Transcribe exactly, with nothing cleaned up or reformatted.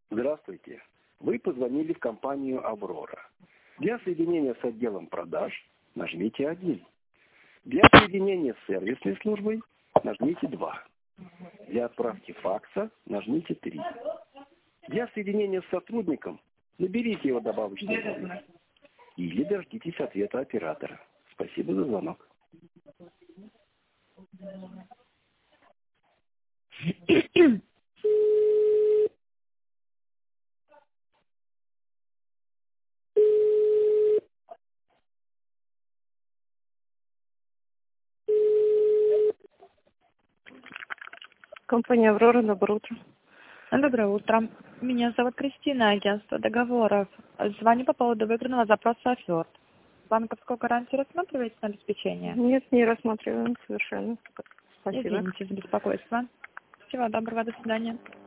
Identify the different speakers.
Speaker 1: Здравствуйте. Вы позвонили в компанию «Аврора». Для соединения с отделом продаж нажмите один. Для соединения с сервисной службой нажмите два. Для отправки факса нажмите три. Для соединения с сотрудником наберите его добавочный номер или дождитесь ответа оператора. Спасибо за звонок.
Speaker 2: Компания «Аврора», доброе утро.
Speaker 3: Доброе утро. Меня зовут Кристина, агентство договоров. Звоню по поводу выигранного запроса оферт. Банковскую гарантию рассматриваете на обеспечение?
Speaker 2: Нет, не рассматриваем совершенно. Спасибо.
Speaker 3: Извините за беспокойство. Всего доброго, до свидания.